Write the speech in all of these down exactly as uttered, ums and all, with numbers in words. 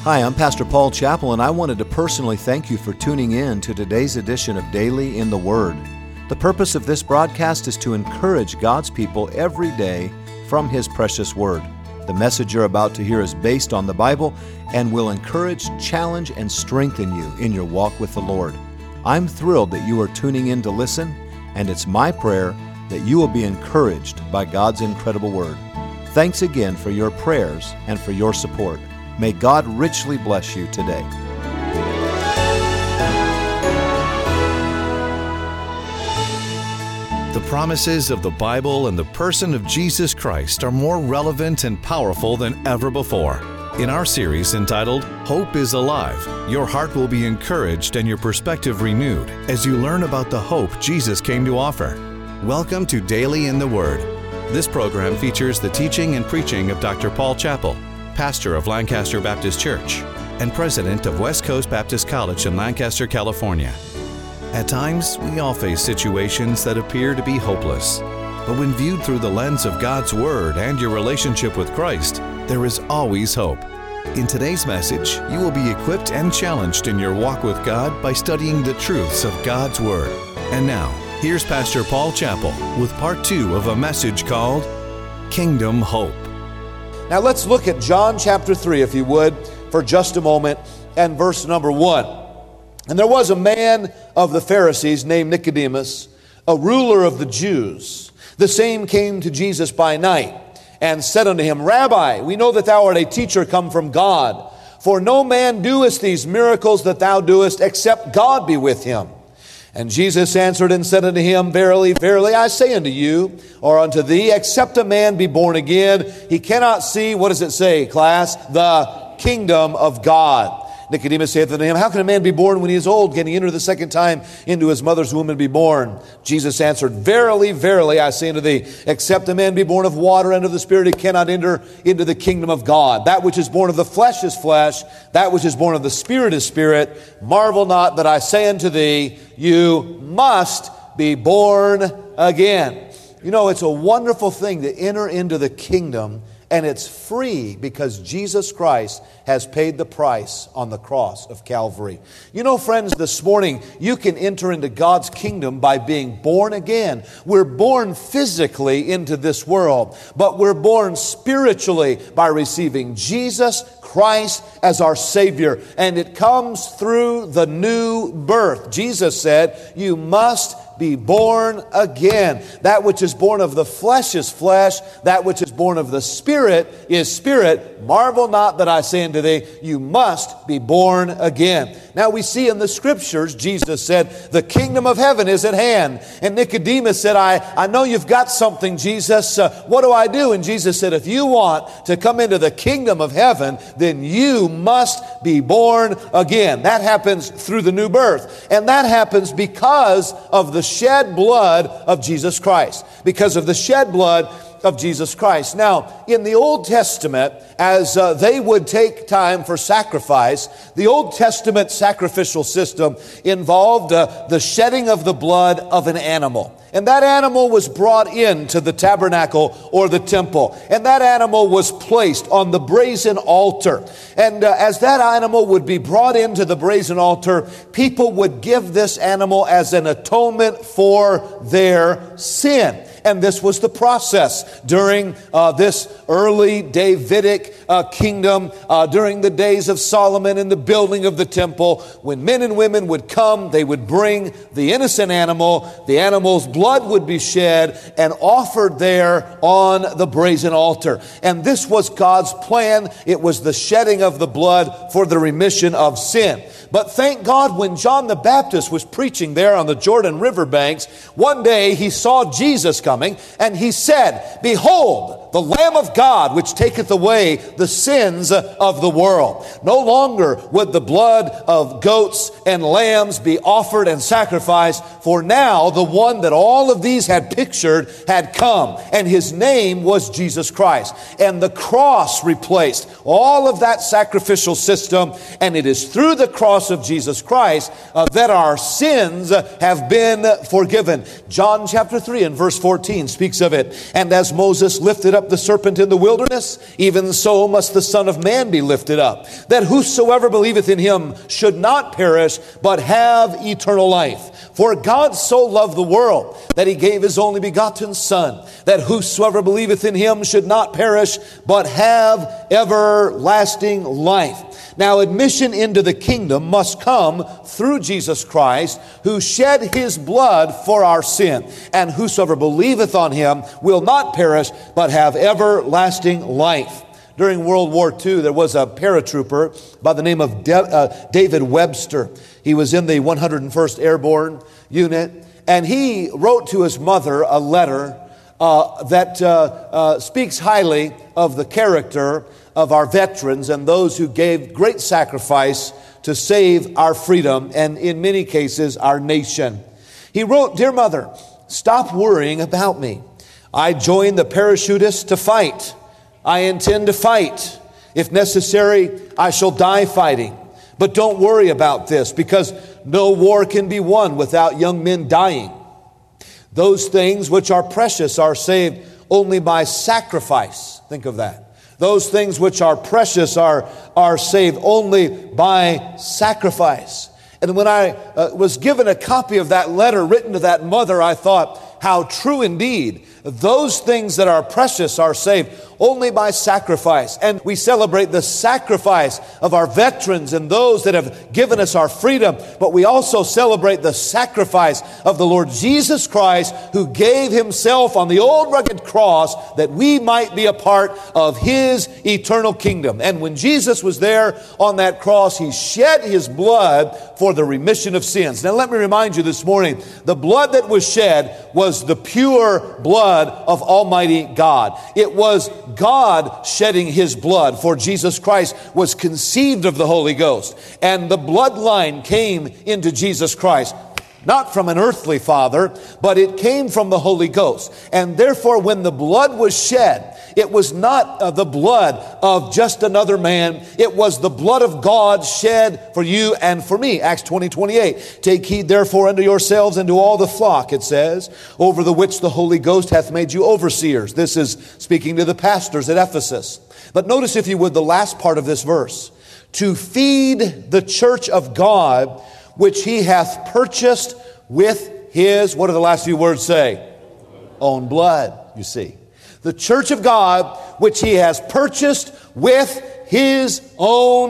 Hi, I'm Pastor Paul Chappell, and I wanted to personally thank you for tuning in to today's edition of Daily in the Word. The purpose of this broadcast is to encourage God's people every day from His precious Word. The message you're about to hear is based on the Bible and will encourage, challenge, and strengthen you in your walk with the Lord. I'm thrilled that you are tuning in to listen, and it's my prayer that you will be encouraged by God's incredible Word. Thanks again for your prayers and for your support. May God richly bless you today. The promises of the Bible and the person of Jesus Christ are more relevant and powerful than ever before. In our series entitled, Hope is Alive, your heart will be encouraged and your perspective renewed as you learn about the hope Jesus came to offer. Welcome to Daily in the Word. This program features the teaching and preaching of Doctor Paul Chappell, pastor of Lancaster Baptist Church and president of West Coast Baptist College in Lancaster, California. At times, we all face situations that appear to be hopeless. But when viewed through the lens of God's Word and your relationship with Christ, there is always hope. In today's message, you will be equipped and challenged in your walk with God by studying the truths of God's Word. And now, here's Pastor Paul Chappell with part two of a message called Kingdom Hope. Now let's look at John chapter three, if you would, for just a moment, and verse number one. And there was a man of the Pharisees named Nicodemus, a ruler of the Jews. The same came to Jesus by night, and said unto him, Rabbi, we know that thou art a teacher come from God. For no man doeth these miracles that thou doest, except God be with him. And Jesus answered and said unto him, Verily, verily, I say unto you, or unto thee, except a man be born again, he cannot see, what does it say, class? The kingdom of God. Nicodemus saith unto him, How can a man be born when he is old? Can he enter the second time into his mother's womb and be born? Jesus answered, Verily, verily, I say unto thee, except a man be born of water and of the Spirit, he cannot enter into the kingdom of God. That which is born of the flesh is flesh, that which is born of the Spirit is spirit. Marvel not that I say unto thee, you must be born again. You know, it's a wonderful thing to enter into the kingdom, and it's free because Jesus Christ has paid the price on the cross of Calvary. You know, friends, this morning, you can enter into God's kingdom by being born again. We're born physically into this world, but we're born spiritually by receiving Jesus Christ as our Savior. And it comes through the new birth. Jesus said, you must be born again. That which is born of the flesh is flesh. That which is born of the Spirit is spirit. Marvel not that I say unto thee, you must be born again. Now we see in the Scriptures, Jesus said, the kingdom of heaven is at hand. And Nicodemus said, I, I know you've got something, Jesus. Uh, what do I do? And Jesus said, if you want to come into the kingdom of heaven, then you must be born again. That happens through the new birth. And that happens because of the shed blood of Jesus Christ. Because of the shed blood of Jesus Christ. Now, in the Old Testament, as uh, they would take time for sacrifice, the Old Testament sacrificial system involved uh, the shedding of the blood of an animal. And that animal was brought into the tabernacle or the temple. And that animal was placed on the brazen altar. And uh, as that animal would be brought into the brazen altar, people would give this animal as an atonement for their sin. And this was the process during uh, this early Davidic uh, kingdom, uh, during the days of Solomon and the building of the temple. When men and women would come, they would bring the innocent animal. The animal's blood would be shed and offered there on the brazen altar. And this was God's plan. It was the shedding of the blood for the remission of sin. But thank God, when John the Baptist was preaching there on the Jordan River banks, one day he saw Jesus coming, and he said, Behold, the Lamb of God, which taketh away the sins of the world. No longer would the blood of goats and lambs be offered and sacrificed, for now the one that all of these had pictured had come, and his name was Jesus Christ. And the cross replaced all of that sacrificial system, and it is through the cross of Jesus Christ uh, that our sins have been forgiven. John chapter three and verse fourteen fourteen speaks of it. And as Moses lifted up the serpent in the wilderness, even so must the Son of Man be lifted up, that whosoever believeth in him should not perish, but have eternal life. For God so loved the world that he gave his only begotten Son, that whosoever believeth in him should not perish, but have everlasting life. Now, admission into the kingdom must come through Jesus Christ, who shed his blood for our sin. And whosoever believeth on him will not perish, but have everlasting life. During World War Two, there was a paratrooper by the name of De- uh, David Webster. He was in the one hundred first Airborne Unit, and he wrote to his mother a letter uh, that uh, uh, speaks highly of the character of our veterans and those who gave great sacrifice to save our freedom and, in many cases, our nation. He wrote, "Dear Mother, stop worrying about me. I joined the parachutists to fight. I intend to fight. If necessary, I shall die fighting. But don't worry about this, because no war can be won without young men dying. Those things which are precious are saved only by sacrifice." Think of that. Those things which are precious are, are saved only by sacrifice. And when I uh, was given a copy of that letter written to that mother, I thought, how true indeed. Those things that are precious are saved only by sacrifice. And we celebrate the sacrifice of our veterans and those that have given us our freedom. But we also celebrate the sacrifice of the Lord Jesus Christ, who gave himself on the old rugged cross that we might be a part of his eternal kingdom. And when Jesus was there on that cross, he shed his blood for the remission of sins. Now let me remind you this morning, the blood that was shed was the pure blood of Almighty God. It was God shedding his blood, for Jesus Christ was conceived of the Holy Ghost. And the bloodline came into Jesus Christ, not from an earthly father, but it came from the Holy Ghost. And therefore, when the blood was shed, it was not uh, the blood of just another man. It was the blood of God shed for you and for me. Acts twenty, twenty-eight. Take heed therefore unto yourselves and to all the flock, it says, over the which the Holy Ghost hath made you overseers. This is speaking to the pastors at Ephesus. But notice, if you would, the last part of this verse. To feed the church of God, which he hath purchased with his, what do the last few words say? Own blood, you see. The church of God, which he has purchased with his own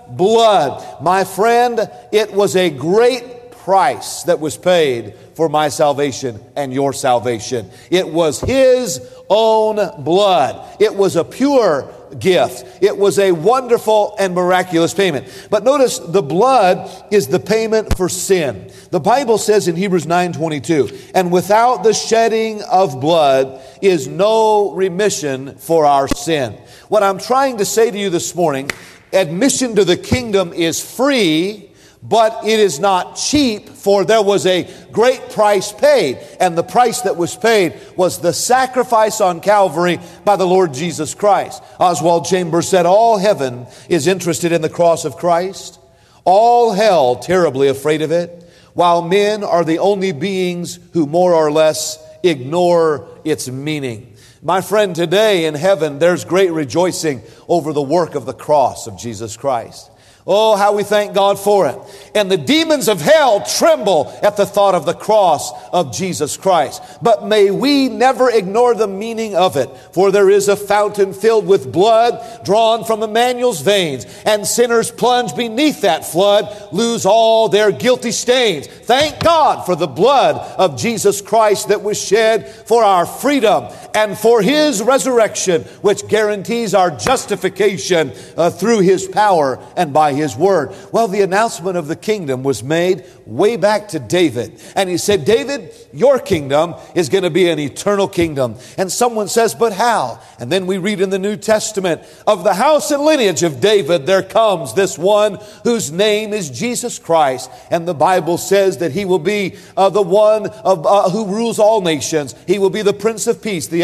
blood. My friend, it was a great price that was paid for my salvation and your salvation. It was his own blood. It was a pure gift. It was a wonderful and miraculous payment. But notice, the blood is the payment for sin. The Bible says in Hebrews nine twenty-two, and without the shedding of blood is no remission for our sin. What I'm trying to say to you this morning, admission to the kingdom is free, but it is not cheap, for there was a great price paid. And the price that was paid was the sacrifice on Calvary by the Lord Jesus Christ. Oswald Chambers said, all heaven is interested in the cross of Christ. All hell terribly afraid of it, while men are the only beings who more or less ignore its meaning. My friend, today in heaven, there's great rejoicing over the work of the cross of Jesus Christ. Oh, how we thank God for it. And the demons of hell tremble at the thought of the cross of Jesus Christ. But may we never ignore the meaning of it. For there is a fountain filled with blood drawn from Emmanuel's veins. And sinners plunge beneath that flood lose all their guilty stains. Thank God for the blood of Jesus Christ that was shed for our freedom and for his resurrection, which guarantees our justification uh, through his power and by his word. Well, the announcement of the kingdom was made way back to David. And he said, David, your kingdom is going to be an eternal kingdom. And someone says, but how? And then we read in the New Testament, of the house and lineage of David, there comes this one whose name is Jesus Christ. And the Bible says that he will be uh, the one of, uh, who rules all nations. He will be the Prince of Peace, the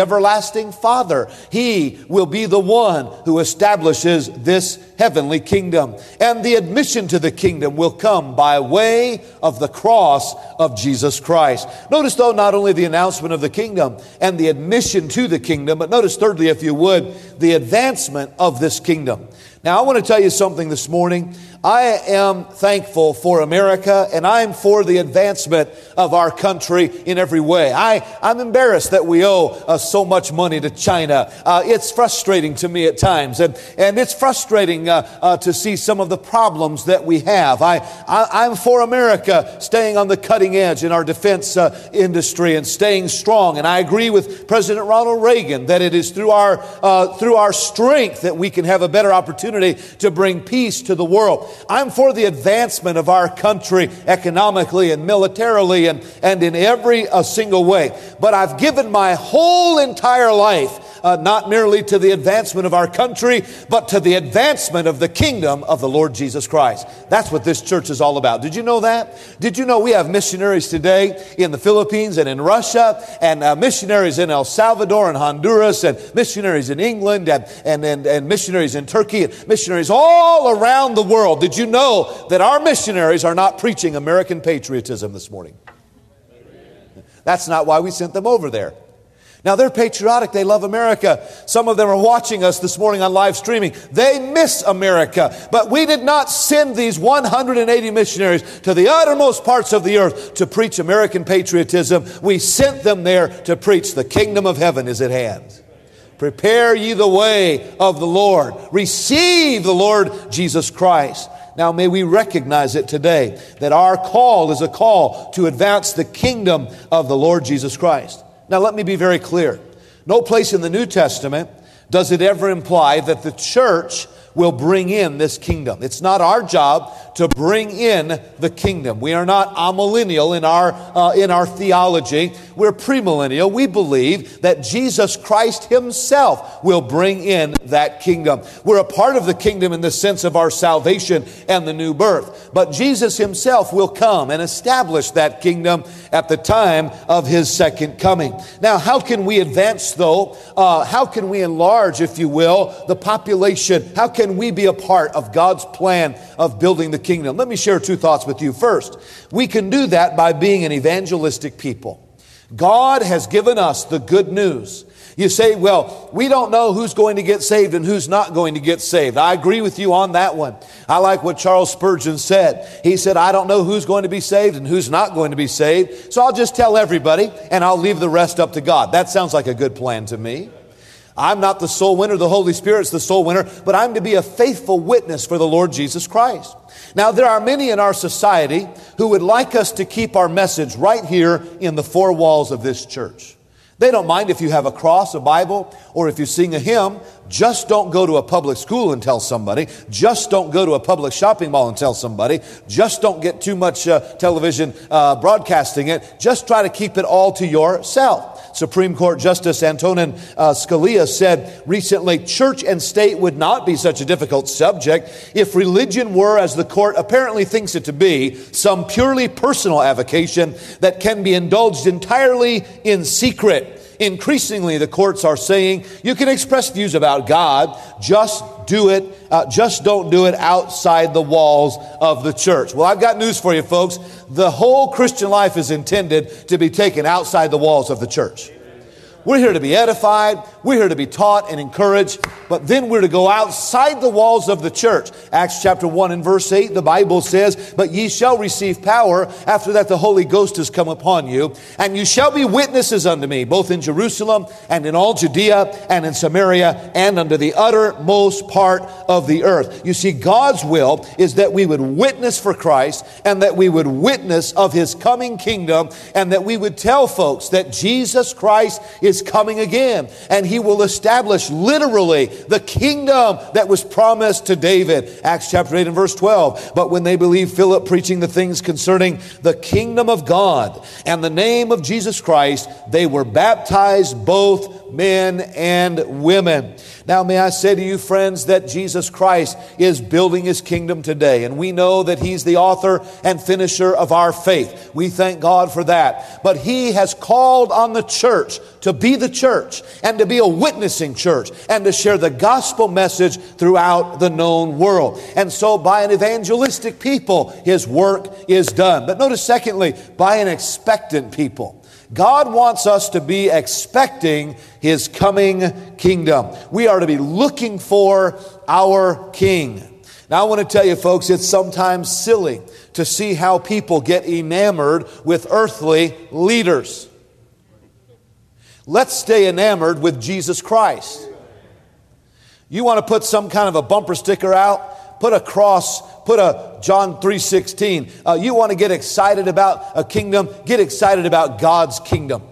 everlasting Father. He will be the one who establishes this heavenly kingdom. And the admission to the kingdom will come by way of the cross of Jesus Christ. Notice, though, not only the announcement of the kingdom and the admission to the kingdom, but notice thirdly, if you would, the advancement of this kingdom. Now, I want to tell you something this morning. I am thankful for America, and I'm for the advancement of our country in every way. I, I'm embarrassed that we owe uh, so much money to China. Uh, it's frustrating to me at times, and, and it's frustrating uh, uh, to see some of the problems that we have. I, I, I'm for America staying on the cutting edge in our defense uh, industry and staying strong. And I agree with President Ronald Reagan that it is through our, uh, through our strength that we can have a better opportunity to bring peace to the world. I'm for the advancement of our country economically and militarily and, and in every uh, single way. But I've given my whole entire life Uh, not merely to the advancement of our country, but to the advancement of the kingdom of the Lord Jesus Christ. That's what this church is all about. Did you know that? Did you know we have missionaries today in the Philippines and in Russia, and uh, missionaries in El Salvador and Honduras, and missionaries in England, and, and, and, and missionaries in Turkey, and missionaries all around the world? Did you know that our missionaries are not preaching American patriotism this morning? That's not why we sent them over there. Now, they're patriotic. They love America. Some of them are watching us this morning on live streaming. They miss America. But we did not send these one hundred eighty missionaries to the uttermost parts of the earth to preach American patriotism. We sent them there to preach the kingdom of heaven is at hand. Prepare ye the way of the Lord. Receive the Lord Jesus Christ. Now, may we recognize it today that our call is a call to advance the kingdom of the Lord Jesus Christ. Now, let me be very clear. No place in the New Testament does it ever imply that the church will bring in this kingdom. It's not our job to bring in the kingdom. We are not amillennial in our uh, in our theology. We're premillennial. We believe that Jesus Christ himself will bring in that kingdom. We're a part of the kingdom in the sense of our salvation and the new birth. But Jesus himself will come and establish that kingdom at the time of his second coming. Now, how can we advance, though? Uh, how can we enlarge, if you will, the population? How can we be a part of God's plan of building the kingdom? Let me share two thoughts with you. First, we can do that by being an evangelistic people. God has given us the good news. You say, well, we don't know who's going to get saved and who's not going to get saved. I agree with you on that one. I like what Charles Spurgeon said. He said, I don't know who's going to be saved and who's not going to be saved, so I'll just tell everybody and I'll leave the rest up to God. That sounds like a good plan to me. I'm not the soul winner, the Holy Spirit's the soul winner, but I'm to be a faithful witness for the Lord Jesus Christ. Now, there are many in our society who would like us to keep our message right here in the four walls of this church. They don't mind if you have a cross, a Bible, or if you sing a hymn. Just don't go to a public school and tell somebody. Just don't go to a public shopping mall and tell somebody. Just don't get too much uh, television uh, broadcasting it. Just try to keep it all to yourself. Supreme Court Justice Antonin uh, Scalia said recently, church and state would not be such a difficult subject if religion were, as the court apparently thinks it to be, some purely personal avocation that can be indulged entirely in secret. Increasingly, the courts are saying you can express views about God, just do it, uh, just don't do it outside the walls of the church. Well, I've got news for you, folks. The whole Christian life is intended to be taken outside the walls of the church. We're here to be edified. We're here to be taught and encouraged. But then we're to go outside the walls of the church. Acts chapter one and verse eight, the Bible says, but ye shall receive power after that the Holy Ghost has come upon you. And you shall be witnesses unto me, both in Jerusalem and in all Judea and in Samaria and unto the uttermost part of the earth. You see, God's will is that we would witness for Christ and that we would witness of his coming kingdom and that we would tell folks that Jesus Christ is is coming again, and he will establish literally the kingdom that was promised to David. Acts chapter eight and verse twelve. But when they believed Philip preaching the things concerning the kingdom of God and the name of Jesus Christ, they were baptized, both men and women. Now, may I say to you, friends, that Jesus Christ is building his kingdom today, and we know that he's the author and finisher of our faith. We thank God for that. But he has called on the church to be the church and to be a witnessing church and to share the gospel message throughout the known world. And so by an evangelistic people, his work is done. But notice secondly, by an expectant people. God wants us to be expecting his coming kingdom. We are to be looking for our king. Now I want to tell you folks, it's sometimes silly to see how people get enamored with earthly leaders. Let's stay enamored with Jesus Christ. You want to put some kind of a bumper sticker out? Put a cross, put a John three sixteen. Uh, you want to get excited about a kingdom? Get excited about God's kingdom.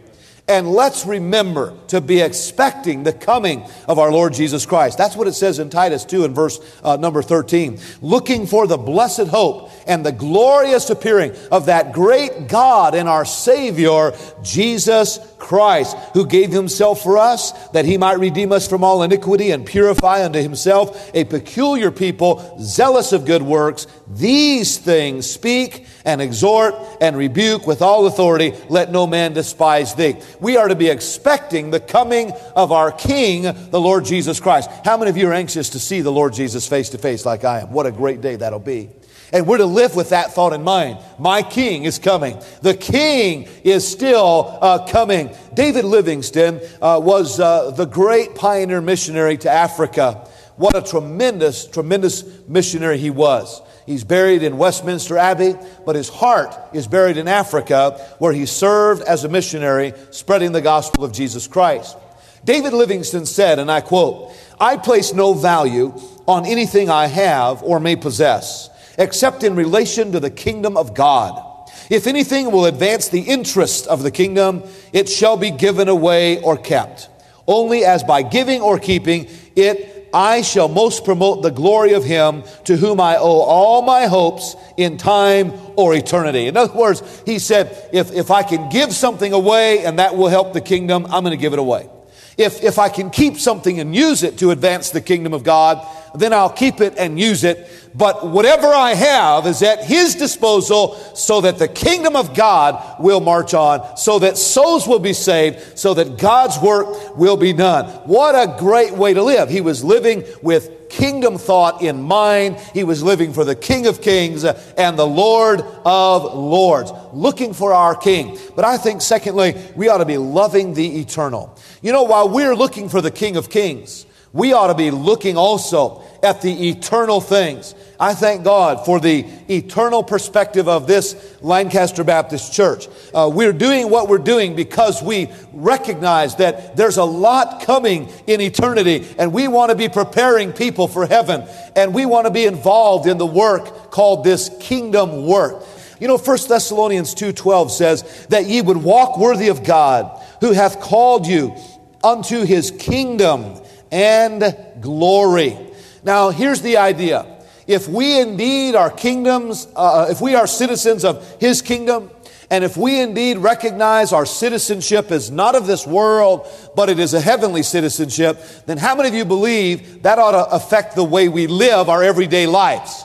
And let's remember to be expecting the coming of our Lord Jesus Christ. That's what it says in Titus two in verse uh, number thirteen. Looking for the blessed hope and the glorious appearing of that great God and our Savior, Jesus Christ, who gave himself for us that he might redeem us from all iniquity and purify unto himself a peculiar people, zealous of good works. These things speak and exhort and rebuke with all authority. Let no man despise thee. We are to be expecting the coming of our King, the Lord Jesus Christ. How many of you are anxious to see the Lord Jesus face to face like I am? What a great day that'll be. And we're to live with that thought in mind. My King is coming. The King is still uh, coming. David Livingstone uh, was uh, the great pioneer missionary to Africa. What a tremendous, tremendous missionary he was. He's buried in Westminster Abbey, but his heart is buried in Africa, where he served as a missionary, spreading the gospel of Jesus Christ. David Livingstone said, and I quote, "I place no value on anything I have or may possess, except in relation to the kingdom of God. If anything will advance the interest of the kingdom, it shall be given away or kept. Only as by giving or keeping it, I shall most promote the glory of him to whom I owe all my hopes in time or eternity." In other words, he said, if, if I can give something away and that will help the kingdom, I'm going to give it away. If, if I can keep something and use it to advance the kingdom of God, then I'll keep it and use it. But whatever I have is at his disposal so that the kingdom of God will march on, so that souls will be saved, so that God's work will be done. What a great way to live. He was living with kingdom thought in mind. He was living for the King of Kings and the Lord of Lords, looking for our King. But I think, secondly, we ought to be loving the eternal. You know, while we're looking for the King of Kings, we ought to be looking also at the eternal things. I thank God for the eternal perspective of this Lancaster Baptist Church. Uh, we're doing what we're doing because we recognize that there's a lot coming in eternity, and we want to be preparing people for heaven, and we want to be involved in the work called this kingdom work. You know, First Thessalonians two twelve says that ye would walk worthy of God, who hath called you unto his kingdom and glory. Now, here's the idea. If we indeed are kingdoms, uh, if we are citizens of his kingdom, and if we indeed recognize our citizenship is not of this world, but it is a heavenly citizenship, then how many of you believe that ought to affect the way we live our everyday lives?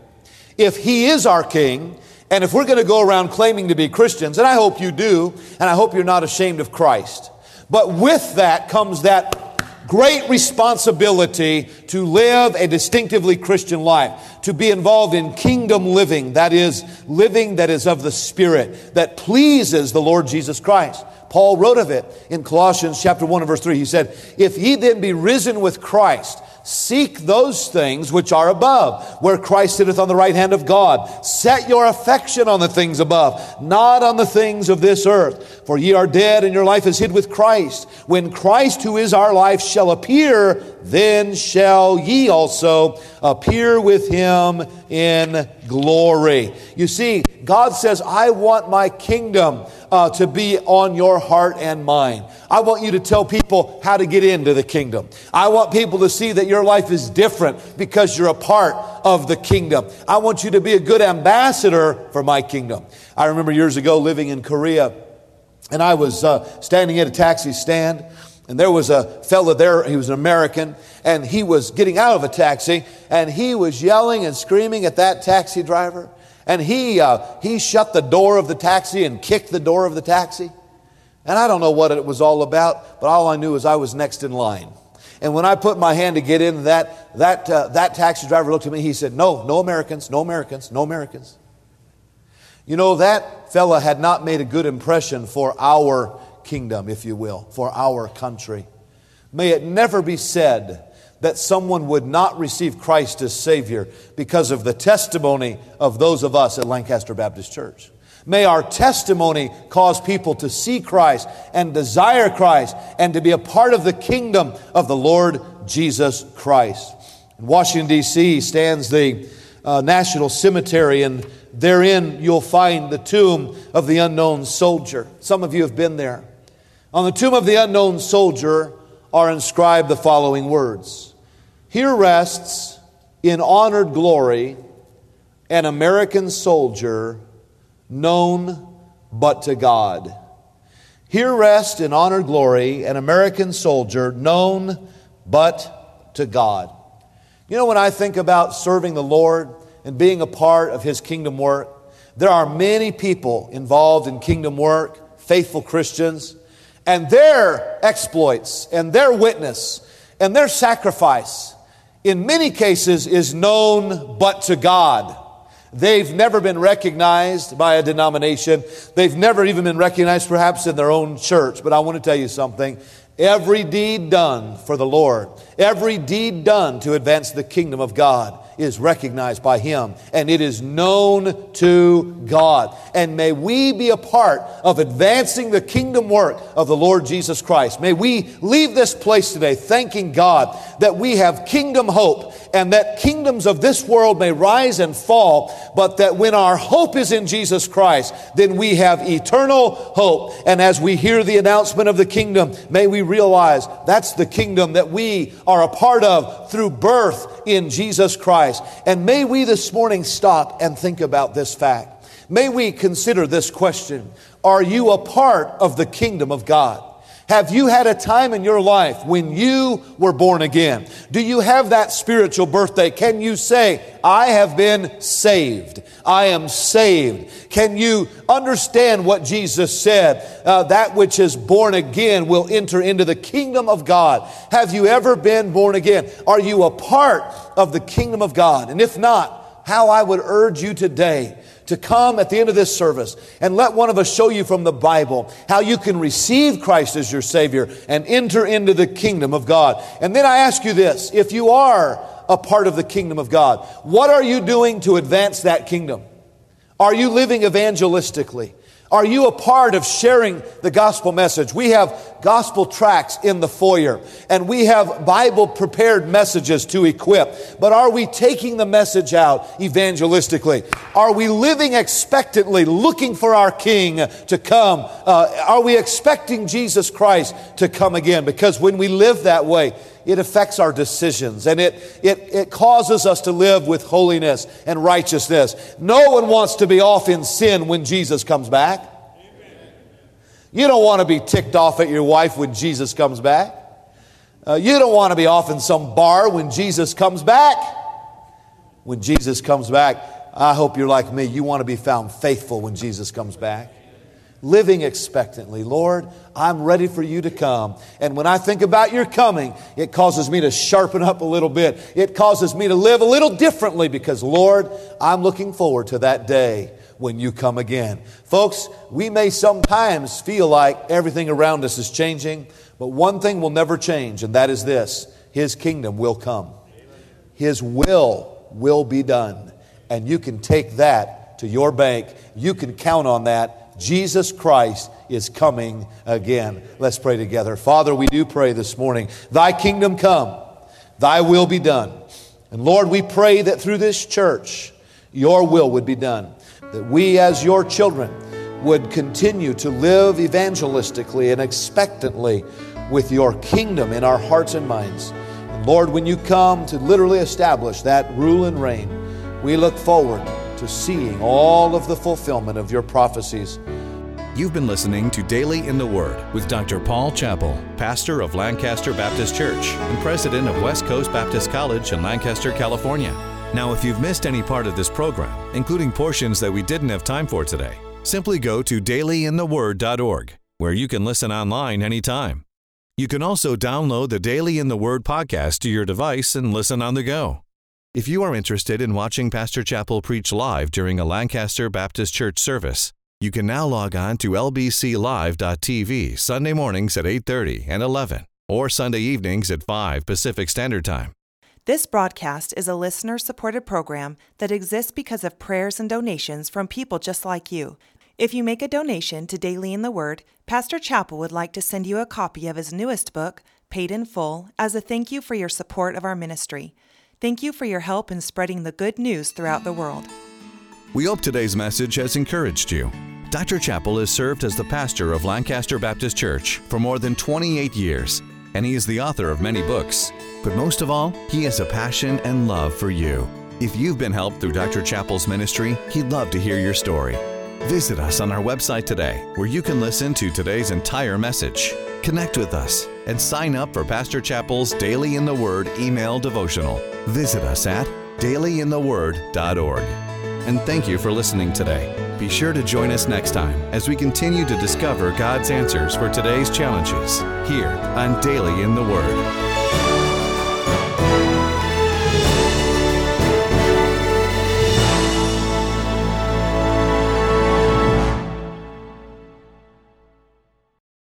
If he is our king, and if we're going to go around claiming to be Christians, and I hope you do, and I hope you're not ashamed of Christ, but with that comes that great responsibility to live a distinctively Christian life, to be involved in kingdom living, that is, living that is of the Spirit, that pleases the Lord Jesus Christ. Paul wrote of it in Colossians chapter one and verse three. He said, "If ye then be risen with Christ, seek those things which are above, where Christ sitteth on the right hand of God. Set your affection on the things above, not on the things of this earth. For ye are dead, and your life is hid with Christ. When Christ, who is our life, shall appear, then shall ye also appear with him in glory." You see, God says, I want my kingdom uh, to be on your heart and mind. I want you to tell people how to get into the kingdom. I want people to see that your life is different because you're a part of the kingdom. I want you to be a good ambassador for my kingdom. I remember years ago living in Korea, and I was uh, standing at a taxi stand, and there was a fellow there. He was an American, and he was getting out of a taxi, and he was yelling and screaming at that taxi driver. And he uh, he shut the door of the taxi and kicked the door of the taxi. And I don't know what it was all about, but all I knew is I was next in line. And when I put my hand to get in, that, that, uh, that taxi driver looked at me. He said, no, no Americans, no Americans, no Americans. You know, that fella had not made a good impression for our kingdom, if you will, for our country. May it never be said that someone would not receive Christ as Savior because of the testimony of those of us at Lancaster Baptist Church. May our testimony cause people to see Christ and desire Christ and to be a part of the kingdom of the Lord Jesus Christ. In Washington, D C stands the uh, National Cemetery, and therein you'll find the tomb of the unknown soldier. Some of you have been there. On the tomb of the unknown soldier are inscribed the following words: "Here rests in honored glory an American soldier known but to God." Here rests in honored glory an American soldier known but to God. You know, when I think about serving the Lord and being a part of His kingdom work, there are many people involved in kingdom work, faithful Christians, and their exploits and their witness and their sacrifice in many cases is known but to God. They've never been recognized by a denomination. They've never even been recognized perhaps in their own church. But I want to tell you something. Every deed done for the Lord, every deed done to advance the kingdom of God is recognized by Him, and it is known to God. And may we be a part of advancing the kingdom work of the Lord Jesus Christ. May we leave this place today thanking God that we have kingdom hope, and that kingdoms of this world may rise and fall, but that when our hope is in Jesus Christ, then we have eternal hope. And as we hear the announcement of the kingdom, may we realize that's the kingdom that we are a part of through birth in Jesus Christ. And may we this morning stop and think about this fact. May we consider this question: are you a part of the kingdom of God? Have you had a time in your life when you were born again? Do you have that spiritual birthday? Can you say, I have been saved? I am saved. Can you understand what Jesus said? Uh, that which is born again will enter into the kingdom of God. Have you ever been born again? Are you a part of the kingdom of God? And if not, how I would urge you today to come at the end of this service and let one of us show you from the Bible how you can receive Christ as your Savior and enter into the kingdom of God. And then I ask you this: if you are a part of the kingdom of God, what are you doing to advance that kingdom? Are you living evangelistically? Are you a part of sharing the gospel message? We have gospel tracts in the foyer, and we have Bible prepared messages to equip. But are we taking the message out evangelistically? Are we living expectantly, looking for our King to come? Uh, are we expecting Jesus Christ to come again? Because when we live that way, it affects our decisions, and it, it, it causes us to live with holiness and righteousness. No one wants to be off in sin when Jesus comes back. Amen. You don't want to be ticked off at your wife when Jesus comes back. Uh, you don't want to be off in some bar when Jesus comes back. When Jesus comes back, I hope you're like me. You want to be found faithful when Jesus comes back. Living expectantly. Lord, I'm ready for you to come. And when I think about your coming, it causes me to sharpen up a little bit. It causes me to live a little differently because, Lord, I'm looking forward to that day when you come again. Folks, we may sometimes feel like everything around us is changing, but one thing will never change, and that is this: His kingdom will come. His will will be done. And you can take that to your bank. You can count on that. Jesus Christ is coming again. Let's pray together. Father, we do pray this morning, Thy kingdom come, Thy will be done. And Lord, we pray that through this church, Your will would be done. That we as Your children would continue to live evangelistically and expectantly with Your kingdom in our hearts and minds. And Lord, when You come to literally establish that rule and reign, we look forward to seeing all of the fulfillment of Your prophecies. You've been listening to Daily in the Word with Doctor Paul Chappell, pastor of Lancaster Baptist Church and president of West Coast Baptist College in Lancaster, California. Now, if you've missed any part of this program, including portions that we didn't have time for today, simply go to daily in the word dot org. where you can listen online anytime. You can also download the Daily in the Word podcast to your device and listen on the go. If you are interested in watching Pastor Chappell preach live during a Lancaster Baptist Church service, you can now log on to L B C live dot T V Sunday mornings at eight thirty and eleven, or Sunday evenings at five Pacific Standard Time. This broadcast is a listener-supported program that exists because of prayers and donations from people just like you. If you make a donation to Daily in the Word, Pastor Chappell would like to send you a copy of his newest book, Paid in Full, as a thank you for your support of our ministry. Thank you for your help in spreading the good news throughout the world. We hope today's message has encouraged you. Doctor Chappell has served as the pastor of Lancaster Baptist Church for more than twenty-eight years, and he is the author of many books. But most of all, he has a passion and love for you. If you've been helped through Doctor Chappell's ministry, he'd love to hear your story. Visit us on our website today, where you can listen to today's entire message. Connect with us and sign up for Pastor Chappell's Daily in the Word email devotional. Visit us at daily in the word dot org. And thank you for listening today. Be sure to join us next time as we continue to discover God's answers for today's challenges here on Daily in the Word.